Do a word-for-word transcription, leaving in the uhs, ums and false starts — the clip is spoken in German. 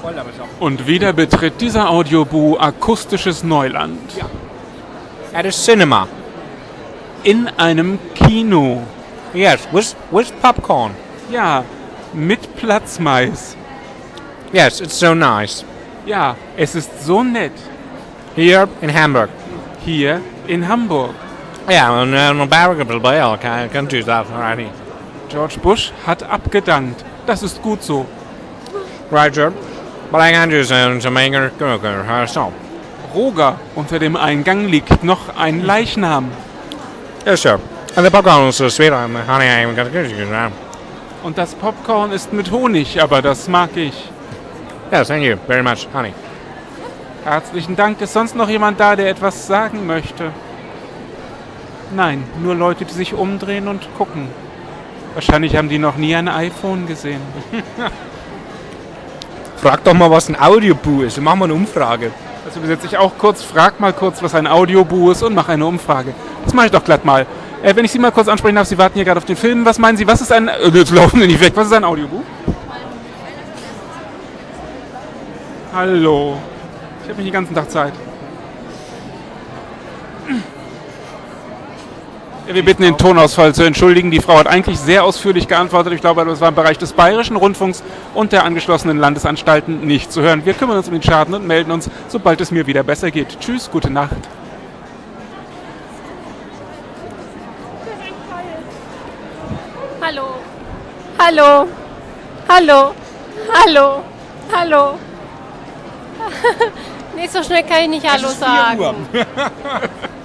Und wieder betritt dieser Audioboo akustisches Neuland. Ja. At a cinema. In einem Kino. Yes, with, with popcorn. Ja, mit Platzmais. Yes, it's so nice. Ja, es ist so nett. Here in Hamburg. Hier in Hamburg. Yeah, and uh, Barack Obama can, can do that already. George Bush hat abgedankt. Das ist gut so. Right, sir. But I can do some to make her stop. Roger, unter dem Eingang liegt noch ein Leichnam. Yes, sir. And the popcorn is so sweet, um, honey, I'm gonna give you that. Und das Popcorn ist mit Honig, aber das mag ich. Yes, thank you very much, honey. Herzlichen Dank. Ist sonst noch jemand da, der etwas sagen möchte? Nein, nur Leute, die sich umdrehen und gucken. Wahrscheinlich haben die noch nie ein iPhone gesehen. Frag doch mal, was ein Audioboo ist. Mach mal eine Umfrage. Also übersetze ich auch kurz, frag mal kurz, was ein Audioboo ist und mach eine Umfrage. Das mache ich doch glatt mal. Äh, wenn ich Sie mal kurz ansprechen darf, Sie warten hier gerade auf den Film. Was meinen Sie, was ist ein... Äh, jetzt laufen Sie nicht weg. Was ist ein Audioboo? Hallo. Ich habe nicht den ganzen Tag Zeit. Wir bitten den Tonausfall zu entschuldigen. Die Frau hat eigentlich sehr ausführlich geantwortet. Ich glaube, das war im Bereich des Bayerischen Rundfunks und der angeschlossenen Landesanstalten nicht zu hören. Wir kümmern uns um den Schaden und melden uns, sobald es mir wieder besser geht. Tschüss, gute Nacht. Hallo. Hallo. Hallo. Hallo. Hallo. Nee, so schnell kann ich nicht Hallo sagen.